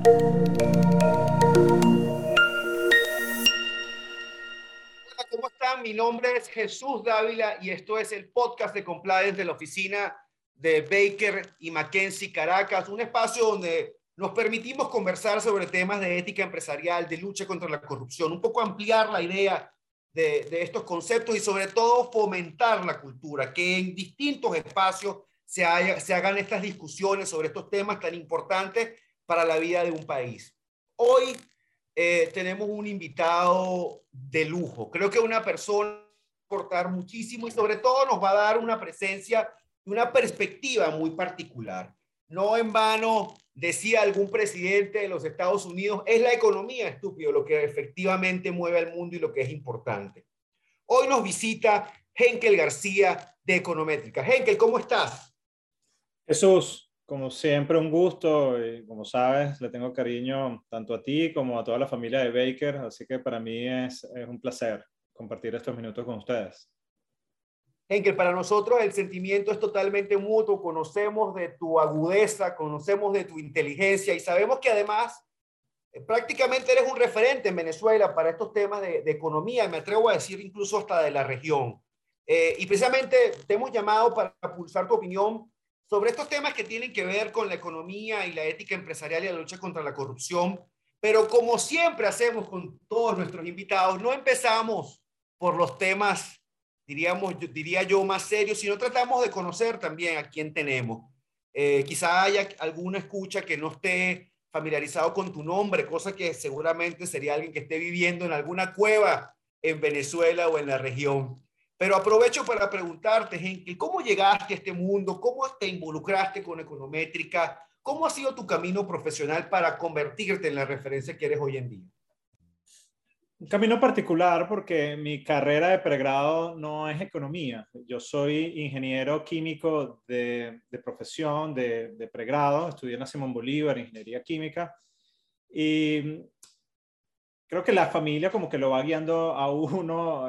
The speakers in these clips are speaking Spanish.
Hola, ¿cómo están? Mi nombre es Jesús Dávila y esto es el podcast de Compliance de la oficina de Baker y McKenzie Caracas, un espacio donde nos permitimos conversar sobre temas de ética empresarial, de lucha contra la corrupción, un poco ampliar la idea de estos conceptos y sobre todo fomentar la cultura, que en distintos espacios se hagan estas discusiones sobre estos temas tan importantes para la vida de un país. Hoy tenemos un invitado de lujo. Creo que una persona va a aportar muchísimo y sobre todo nos va a dar una presencia y una perspectiva muy particular. No en vano decía algún presidente de los Estados Unidos, es la economía, estúpido, lo que efectivamente mueve al mundo y lo que es importante. Hoy nos visita Henkel García de Econométrica. Henkel, ¿cómo estás? Jesús, como siempre, un gusto. Y como sabes, le tengo cariño tanto a ti como a toda la familia de Baker, así que para mí es un placer compartir estos minutos con ustedes. Henkel, para nosotros el sentimiento es totalmente mutuo, conocemos de tu agudeza, conocemos de tu inteligencia y sabemos que además prácticamente eres un referente en Venezuela para estos temas de economía, me atrevo a decir incluso hasta de la región. Y precisamente te hemos llamado para pulsar tu opinión sobre estos temas que tienen que ver con la economía y la ética empresarial y la lucha contra la corrupción. Pero como siempre hacemos con todos nuestros invitados, no empezamos por los temas, diría yo, más serios, sino tratamos de conocer también a quién tenemos. Quizá haya alguna escucha que no esté familiarizado con tu nombre, cosa que seguramente sería alguien que esté viviendo en alguna cueva en Venezuela o en la región. Pero aprovecho para preguntarte, Henkel, ¿cómo llegaste a este mundo? ¿Cómo te involucraste con Econométrica? ¿Cómo ha sido tu camino profesional para convertirte en la referencia que eres hoy en día? Un camino particular porque mi carrera de pregrado no es economía. Yo soy ingeniero químico de profesión, de pregrado. Estudié en la Simón Bolívar, ingeniería química. Y creo que la familia como que lo va guiando a uno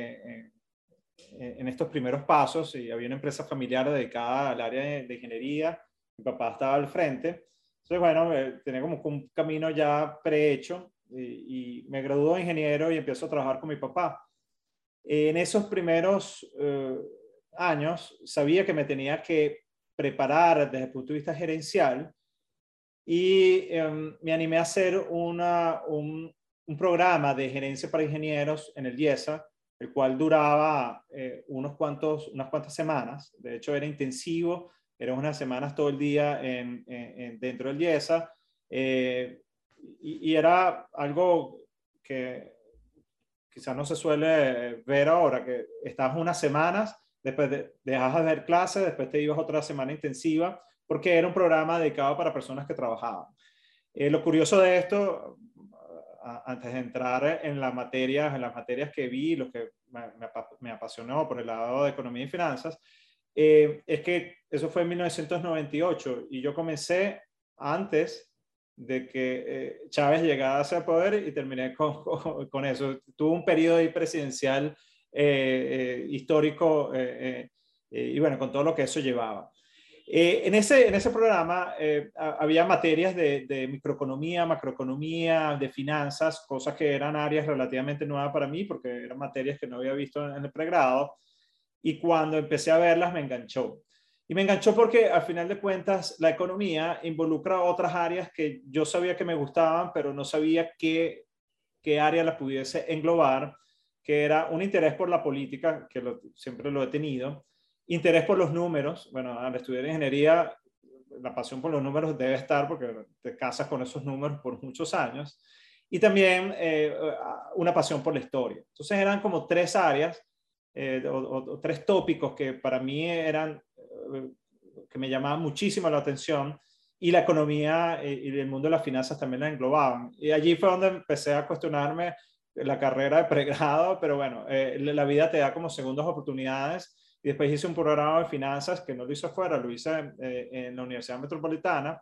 en estos primeros pasos. Y había una empresa familiar dedicada al área de ingeniería. Mi papá estaba al frente. Entonces, bueno, tenía como un camino ya prehecho y me graduó de ingeniero y empiezo a trabajar con mi papá. En esos primeros años sabía que me tenía que preparar desde el punto de vista gerencial y me animé a hacer un programa de gerencia para ingenieros en el IESA, el cual duraba unas cuantas semanas. De hecho, era intensivo, eran unas semanas todo el día dentro del IESA, y era algo que quizás no se suele ver ahora, que estabas unas semanas, después dejabas de ver clases, después te ibas otra semana intensiva, porque era un programa dedicado para personas que trabajaban. Lo curioso de esto, antes de entrar en las materias que vi, lo que me apasionó por el lado de economía y finanzas, es que eso fue en 1998 y yo comencé antes de que Chávez llegara a poder y terminé con eso. Tuvo un periodo ahí presidencial histórico y bueno, con todo lo que eso llevaba. En ese programa había materias de microeconomía, macroeconomía, de finanzas, cosas que eran áreas relativamente nuevas para mí porque eran materias que no había visto en el pregrado, y cuando empecé a verlas me enganchó. Y me enganchó porque al final de cuentas la economía involucra otras áreas que yo sabía que me gustaban, pero no sabía qué área las pudiese englobar, que era un interés por la política, que siempre lo he tenido, interés por los números. Bueno, al estudiar ingeniería, la pasión por los números debe estar porque te casas con esos números por muchos años, y también una pasión por la historia. Entonces eran como tres áreas o tres tópicos que para mí eran, que me llamaban muchísimo la atención, y la economía y el mundo de las finanzas también la englobaban. Y allí fue donde empecé a cuestionarme la carrera de pregrado, pero bueno, la vida te da como segundas oportunidades. Y después hice un programa de finanzas que no lo hice afuera, lo hice en la Universidad Metropolitana.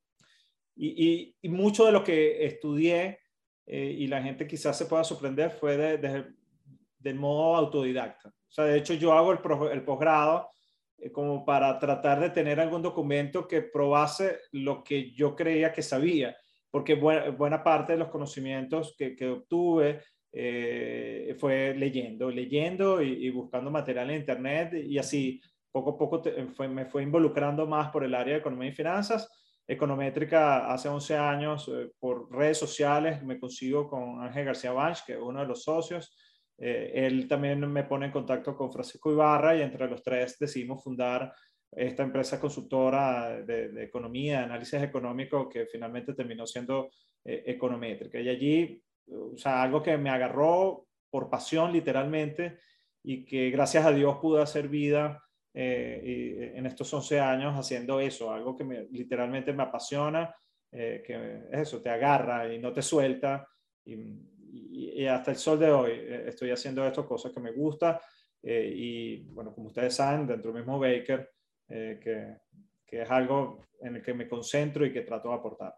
Y mucho de lo que estudié, y la gente quizás se pueda sorprender, fue del modo autodidacta. O sea, de hecho yo hago el posgrado como para tratar de tener algún documento que probase lo que yo creía que sabía. porque buena parte de los conocimientos que obtuve fue leyendo y buscando material en internet, y así poco a poco me fue involucrando más por el área de economía y finanzas. Econométrica hace 11 años, por redes sociales, me consigo con Ángel García Banch, que es uno de los socios. Él también me pone en contacto con Francisco Ibarra y entre los tres decidimos fundar esta empresa consultora de economía, de análisis económico, que finalmente terminó siendo Econométrica. Y allí, o sea, algo que me agarró por pasión literalmente y que gracias a Dios pude hacer vida y en estos 11 años haciendo eso, algo que literalmente me apasiona, que eso te agarra y no te suelta, y hasta el sol de hoy estoy haciendo esto, cosas que me gustan, y bueno, como ustedes saben, dentro del mismo Baker, que es algo en el que me concentro y que trato de aportar.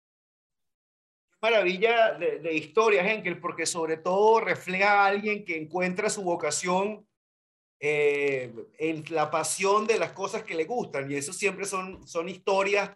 Maravilla de historias, Henkel, porque sobre todo refleja a alguien que encuentra su vocación en la pasión de las cosas que le gustan, y eso siempre son historias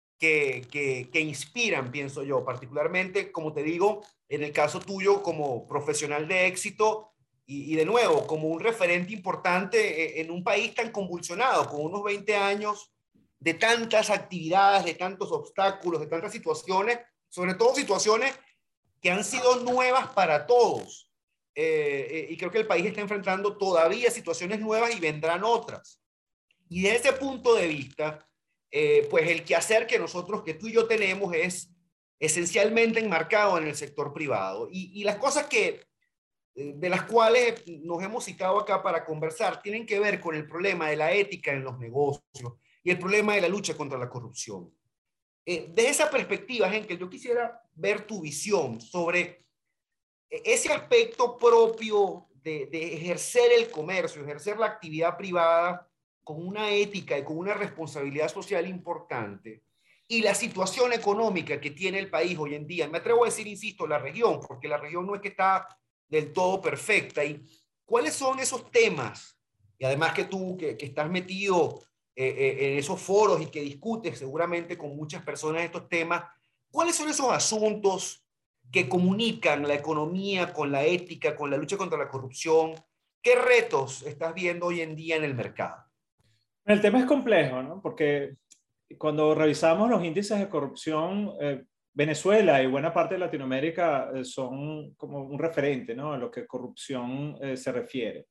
que inspiran, pienso yo, particularmente, como te digo, en el caso tuyo como profesional de éxito y de nuevo, como un referente importante en un país tan convulsionado, con unos 20 años de tantas actividades, de tantos obstáculos, de tantas situaciones, sobre todo situaciones que han sido nuevas para todos. Y creo que el país está enfrentando todavía situaciones nuevas y vendrán otras. Y desde ese punto de vista, pues el quehacer que nosotros, que tú y yo tenemos, es esencialmente enmarcado en el sector privado. Y las cosas de las cuales nos hemos citado acá para conversar tienen que ver con el problema de la ética en los negocios y el problema de la lucha contra la corrupción. Desde esa perspectiva, Henkel, yo quisiera ver tu visión sobre ese aspecto propio de ejercer el comercio, ejercer la actividad privada con una ética y con una responsabilidad social importante, y la situación económica que tiene el país hoy en día. Me atrevo a decir, insisto, la región, porque la región no es que está del todo perfecta. ¿Y cuáles son esos temas? Y además que tú, que estás metido en esos foros y que discutes seguramente con muchas personas estos temas, ¿cuáles son esos asuntos que comunican la economía con la ética, con la lucha contra la corrupción? ¿Qué retos estás viendo hoy en día en el mercado? El tema es complejo, ¿no? Porque cuando revisamos los índices de corrupción, Venezuela y buena parte de Latinoamérica son como un referente, ¿no?, a lo que corrupción se refiere.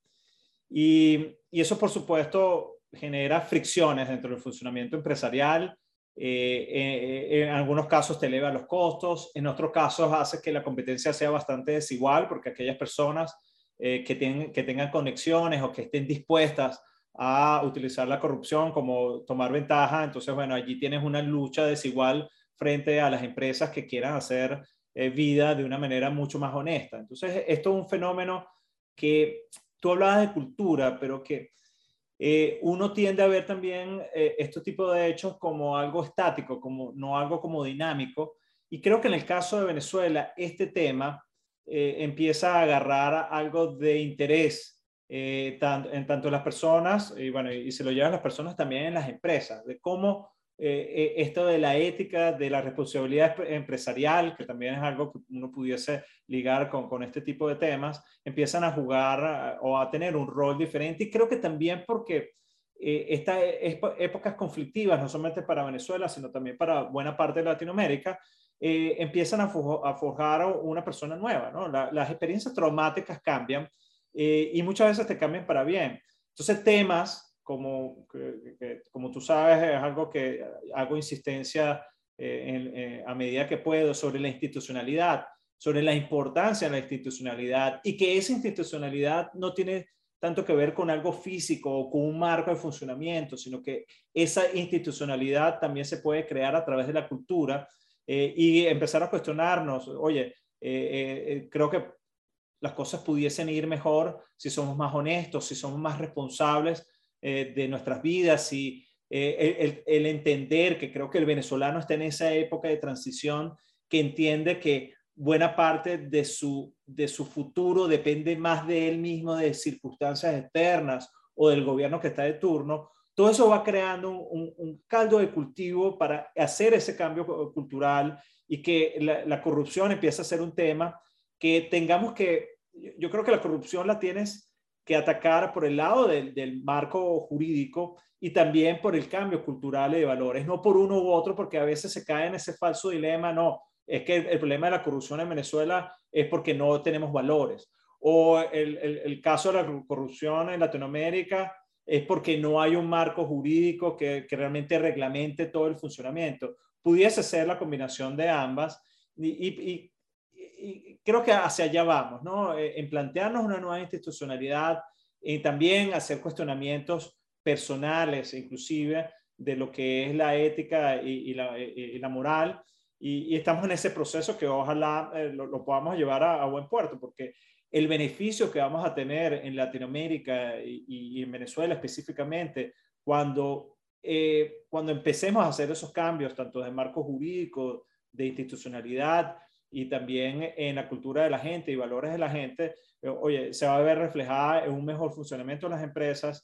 Y eso, por supuesto, genera fricciones dentro del funcionamiento empresarial. En algunos casos te eleva los costos, en otros casos hace que la competencia sea bastante desigual, porque aquellas personas que tengan conexiones o que estén dispuestas a utilizar la corrupción como tomar ventaja, entonces, bueno, allí tienes una lucha desigual frente a las empresas que quieran hacer vida de una manera mucho más honesta. Entonces, esto es un fenómeno que tú hablabas de cultura, pero que uno tiende a ver también este tipo de hechos como algo estático, como, no algo como dinámico. Y creo que en el caso de Venezuela, este tema empieza a agarrar algo de interés en tanto las personas, y bueno, y se lo llevan las personas también en las empresas, de cómo esto de la ética, de la responsabilidad empresarial, que también es algo que uno pudiese ligar con este tipo de temas, empiezan a jugar o a tener un rol diferente. Y creo que también porque estas épocas conflictivas, no solamente para Venezuela, sino también para buena parte de Latinoamérica, empiezan a forjar una persona nueva, ¿no? Las experiencias traumáticas cambian y muchas veces te cambian para bien. Entonces, temas como tú sabes, es algo que hago insistencia a medida que puedo sobre la institucionalidad, sobre la importancia de la institucionalidad, y que esa institucionalidad no tiene tanto que ver con algo físico o con un marco de funcionamiento, sino que esa institucionalidad también se puede crear a través de la cultura y empezar a cuestionarnos, oye, creo que las cosas pudiesen ir mejor si somos más honestos, si somos más responsables de nuestras vidas, y el entender que creo que el venezolano está en esa época de transición, que entiende que buena parte de su futuro depende más de él mismo, de circunstancias externas o del gobierno que está de turno, todo eso va creando un caldo de cultivo para hacer ese cambio cultural y que la corrupción empiece a ser un tema que tengamos que, yo creo que la corrupción la tienes que atacar por el lado del marco jurídico y también por el cambio cultural y de valores, no por uno u otro, porque a veces se cae en ese falso dilema, no, es que el problema de la corrupción en Venezuela es porque no tenemos valores, o el caso de la corrupción en Latinoamérica es porque no hay un marco jurídico que realmente reglamente todo el funcionamiento. Pudiese ser la combinación de ambas y creo que hacia allá vamos, ¿no? En plantearnos una nueva institucionalidad y también hacer cuestionamientos personales, inclusive, de lo que es la ética y la moral. Y estamos en ese proceso que ojalá lo podamos llevar a buen puerto, porque el beneficio que vamos a tener en Latinoamérica y en Venezuela específicamente, cuando empecemos a hacer esos cambios, tanto de marco jurídico, de institucionalidad y también en la cultura de la gente y valores de la gente, oye, se va a ver reflejada en un mejor funcionamiento de las empresas,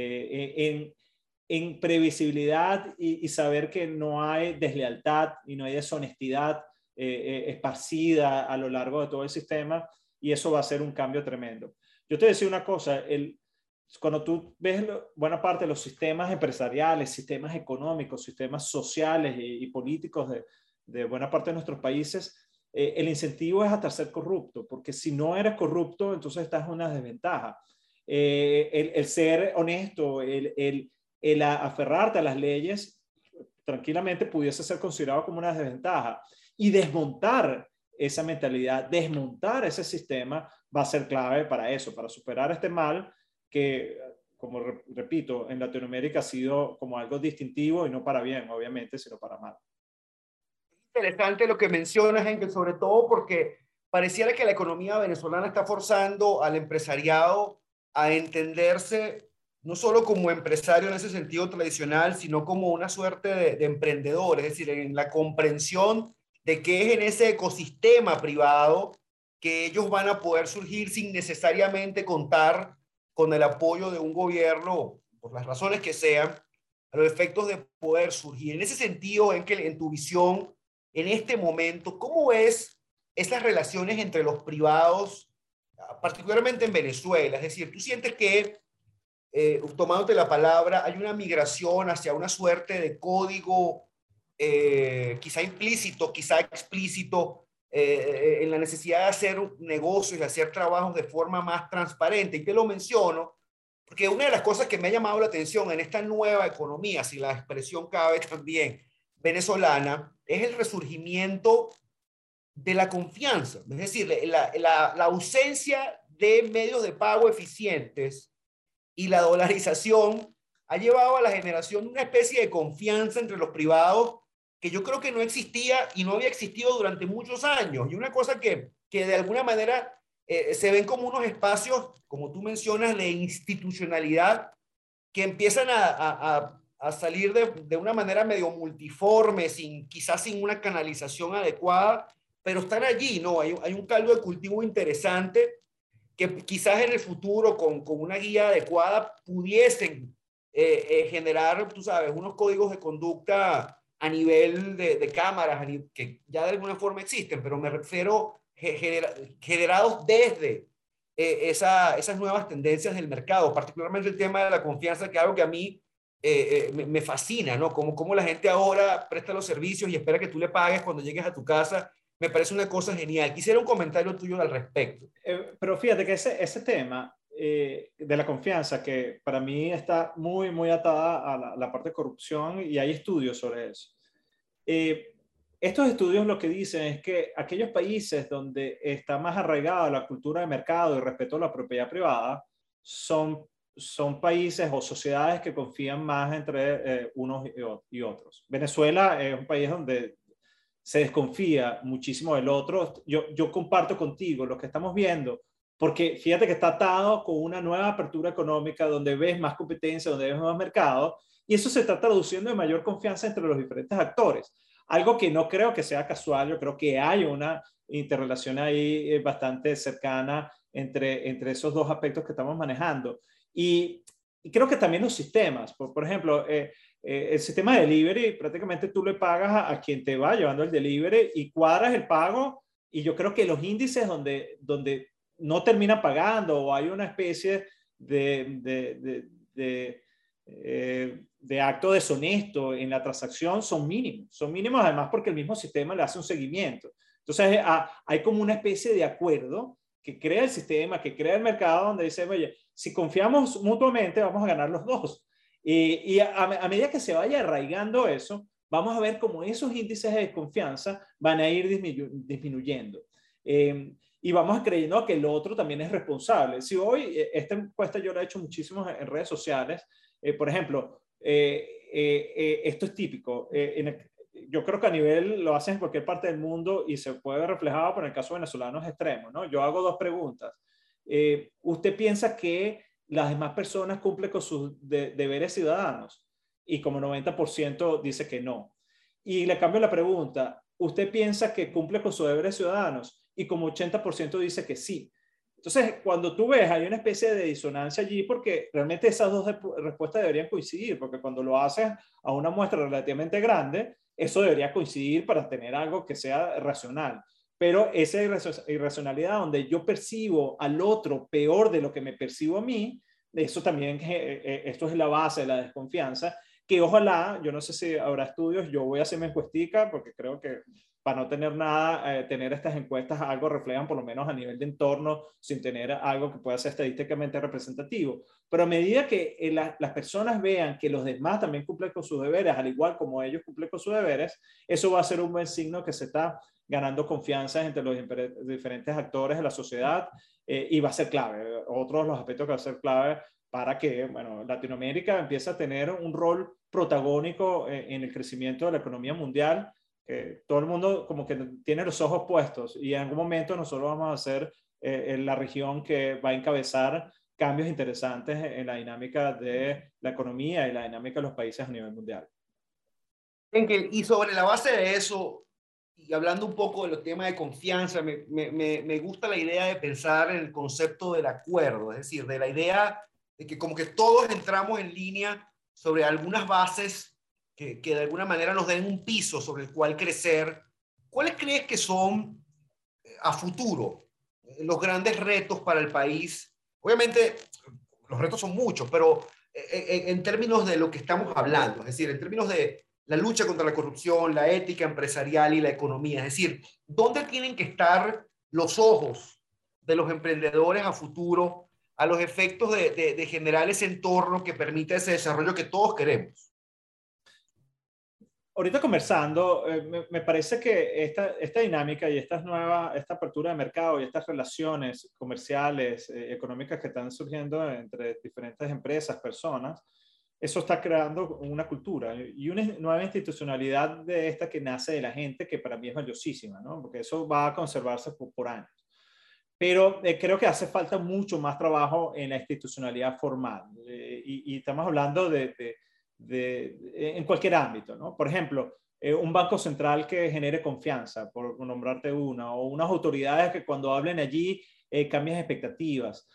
en previsibilidad y saber que no hay deslealtad y no hay deshonestidad esparcida a lo largo de todo el sistema, y eso va a ser un cambio tremendo. Yo te decía una cosa, cuando tú ves buena parte de los sistemas empresariales, sistemas económicos, sistemas sociales y políticos de buena parte de nuestros países, el incentivo es hasta ser corrupto, porque si no eres corrupto, entonces estás en una desventaja. El ser honesto, el aferrarte a las leyes, tranquilamente pudiese ser considerado como una desventaja. Y desmontar esa mentalidad, desmontar ese sistema va a ser clave para eso, para superar este mal que, como repito, en Latinoamérica ha sido como algo distintivo y no para bien, obviamente, sino para mal. Interesante lo que mencionas, Henkel, sobre todo porque pareciera que la economía venezolana está forzando al empresariado a entenderse no solo como empresario en ese sentido tradicional, sino como una suerte de emprendedor, es decir, en la comprensión de que es en ese ecosistema privado que ellos van a poder surgir sin necesariamente contar con el apoyo de un gobierno, por las razones que sean, a los efectos de poder surgir. En ese sentido, en tu visión, en este momento, ¿cómo ves esas relaciones entre los privados, particularmente en Venezuela? Es decir, ¿tú sientes que, tomándote la palabra, hay una migración hacia una suerte de código, quizá implícito, quizá explícito, en la necesidad de hacer negocios y hacer trabajos de forma más transparente? Y te lo menciono porque una de las cosas que me ha llamado la atención en esta nueva economía, si la expresión cabe también, venezolana, es el resurgimiento de la confianza. Es decir, la ausencia de medios de pago eficientes y la dolarización ha llevado a la generación de una especie de confianza entre los privados que yo creo que no existía y no había existido durante muchos años. Y una cosa que de alguna manera se ven como unos espacios, como tú mencionas, de institucionalidad que empiezan a salir de una manera medio multiforme, quizás sin una canalización adecuada, pero están allí, ¿no? Hay un caldo de cultivo interesante que quizás en el futuro con una guía adecuada pudiesen generar, tú sabes, unos códigos de conducta a nivel de cámaras, que ya de alguna forma existen, pero me refiero generados desde esas nuevas tendencias del mercado, particularmente el tema de la confianza, que es algo que a mí me fascina, ¿no? Como la gente ahora presta los servicios y espera que tú le pagues cuando llegues a tu casa, me parece una cosa genial. Quisiera un comentario tuyo al respecto. Pero fíjate que ese tema de la confianza, que para mí está muy, muy atada a la parte de corrupción, y hay estudios sobre eso. Estos estudios lo que dicen es que aquellos países donde está más arraigada la cultura de mercado y respeto a la propiedad privada son países o sociedades que confían más entre unos y otros. Venezuela es un país donde se desconfía muchísimo del otro. Yo comparto contigo lo que estamos viendo, porque fíjate que está atado con una nueva apertura económica donde ves más competencia, donde ves más mercado, y eso se está traduciendo en mayor confianza entre los diferentes actores. Algo que no creo que sea casual, yo creo que hay una interrelación ahí bastante cercana entre esos dos aspectos que estamos manejando. Y y creo que también los sistemas, por ejemplo, el sistema de delivery, prácticamente tú le pagas a quien te va llevando el delivery y cuadras el pago, y yo creo que los índices donde no termina pagando o hay una especie de acto deshonesto en la transacción son mínimos además porque el mismo sistema le hace un seguimiento. Entonces hay como una especie de acuerdo que crea el sistema, que crea el mercado, donde dice, oye, si confiamos mutuamente vamos a ganar los dos. Y a medida que se vaya arraigando eso, vamos a ver cómo esos índices de desconfianza van a ir disminuyendo. Y vamos creyendo que el otro también es responsable. Si hoy, esta encuesta yo la he hecho muchísimo en redes sociales, por ejemplo, esto es típico. Yo creo que a nivel lo hacen en cualquier parte del mundo y se puede ver reflejado, pero en el caso venezolano es extremo, ¿no? Yo hago dos preguntas. ¿Usted piensa que las demás personas cumplen con sus deberes ciudadanos? Y como 90% dice que no. Y le cambio la pregunta. ¿Usted piensa que cumple con sus deberes ciudadanos? Y como 80% dice que sí. Entonces, cuando tú ves, hay una especie de disonancia allí porque realmente esas dos respuestas deberían coincidir, porque cuando lo haces a una muestra relativamente grande, eso debería coincidir para tener algo que sea racional. Pero esa irracionalidad donde yo percibo al otro peor de lo que me percibo a mí, eso también, esto es la base de la desconfianza, que ojalá, yo no sé si habrá estudios, yo voy a hacerme encuestica porque creo que para no tener nada, tener estas encuestas algo reflejan por lo menos a nivel de entorno sin tener algo que pueda ser estadísticamente representativo. Pero a medida que las personas vean que los demás también cumplen con sus deberes, al igual como ellos cumplen con sus deberes, eso va a ser un buen signo que se está ganando confianza entre los diferentes actores de la sociedad y va a ser clave. Otro de los aspectos que va a ser clave para que, bueno, Latinoamérica empiece a tener un rol protagónico en el crecimiento de la economía mundial. Todo el mundo como que tiene los ojos puestos y en algún momento nosotros vamos a ser la región que va a encabezar cambios interesantes en la dinámica de la economía y la dinámica de los países a nivel mundial. Enkel, y sobre la base de eso, y hablando un poco de los temas de confianza, me gusta la idea de pensar en el concepto del acuerdo, es decir, de la idea de que como que todos entramos en línea sobre algunas bases que de alguna manera nos den un piso sobre el cual crecer. ¿Cuáles crees que son a futuro los grandes retos para el país? Obviamente, los retos son muchos, pero en términos de lo que estamos hablando, es decir, en términos de la lucha contra la corrupción, la ética empresarial y la economía, es decir, ¿dónde tienen que estar los ojos de los emprendedores a futuro a los efectos de generar ese entorno que permita ese desarrollo que todos queremos? Ahorita conversando, me parece que esta dinámica y esta apertura de mercado y estas relaciones comerciales, económicas que están surgiendo entre diferentes empresas, personas, eso está creando una cultura y una nueva institucionalidad de esta que nace de la gente, que para mí es valiosísima, ¿no? Porque eso va a conservarse por años. Pero creo que hace falta mucho más trabajo en la institucionalidad formal. Y estamos hablando en cualquier ámbito, ¿no? Por ejemplo, un banco central que genere confianza, por nombrarte una, o unas autoridades que cuando hablen allí cambien expectativas,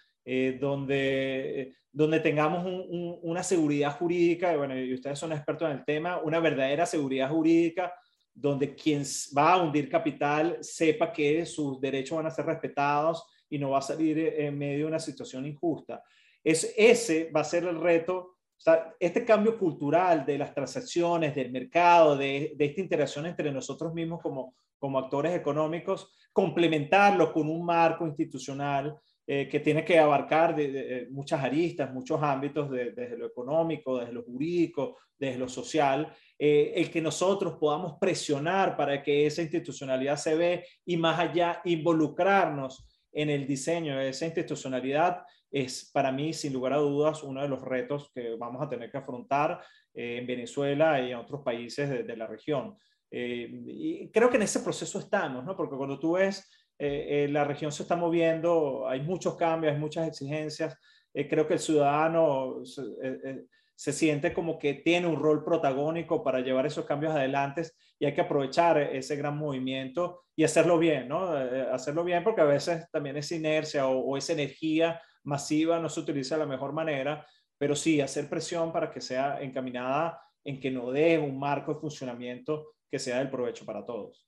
donde tengamos una seguridad jurídica, bueno, y ustedes son expertos en el tema, una verdadera seguridad jurídica, donde quien va a hundir capital sepa que sus derechos van a ser respetados y no va a salir en medio de una situación injusta. Ese va a ser el reto. O sea, este cambio cultural de las transacciones, del mercado, de esta interacción entre nosotros mismos como actores económicos, complementarlo con un marco institucional que tiene que abarcar muchas aristas, muchos ámbitos, desde lo económico, desde lo jurídico, desde lo social, el que nosotros podamos presionar para que esa institucionalidad se ve y más allá involucrarnos en el diseño de esa institucionalidad es para mí, sin lugar a dudas, uno de los retos que vamos a tener que afrontar en Venezuela y en otros países de la región. Y creo que en ese proceso estamos, ¿no? Porque cuando tú ves la región se está moviendo, hay muchos cambios, hay muchas exigencias. Creo que el ciudadano se siente como que tiene un rol protagónico para llevar esos cambios adelante y hay que aprovechar ese gran movimiento y hacerlo bien, ¿no? Hacerlo bien porque a veces también esa inercia o esa energía masiva no se utiliza de la mejor manera, pero sí hacer presión para que sea encaminada en que no dé un marco de funcionamiento que sea del provecho para todos.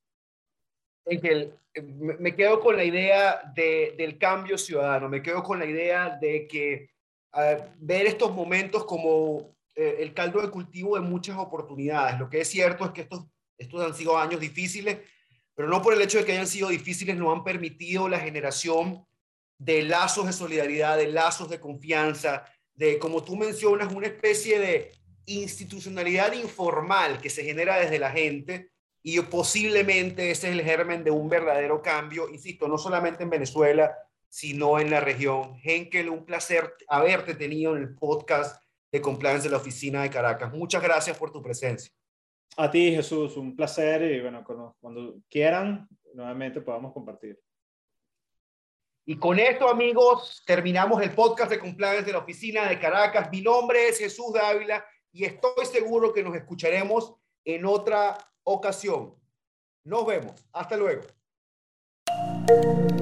Me quedo con la idea del cambio ciudadano, me quedo con la idea de que ver estos momentos como el caldo de cultivo de muchas oportunidades. Lo que es cierto es que estos han sido años difíciles, pero no por el hecho de que hayan sido difíciles, no han permitido la generación de lazos de solidaridad, de lazos de confianza, de, como tú mencionas, una especie de institucionalidad informal que se genera desde la gente, y posiblemente ese es el germen de un verdadero cambio, insisto, no solamente en Venezuela, sino en la región. Henkel, un placer haberte tenido en el podcast de Compliance de la Oficina de Caracas. Muchas gracias por tu presencia. A ti, Jesús, un placer y bueno, cuando quieran, nuevamente podamos compartir. Y con esto, amigos, terminamos el podcast de Compliance de la Oficina de Caracas. Mi nombre es Jesús Dávila y estoy seguro que nos escucharemos en otra ocasión. Nos vemos. Hasta luego.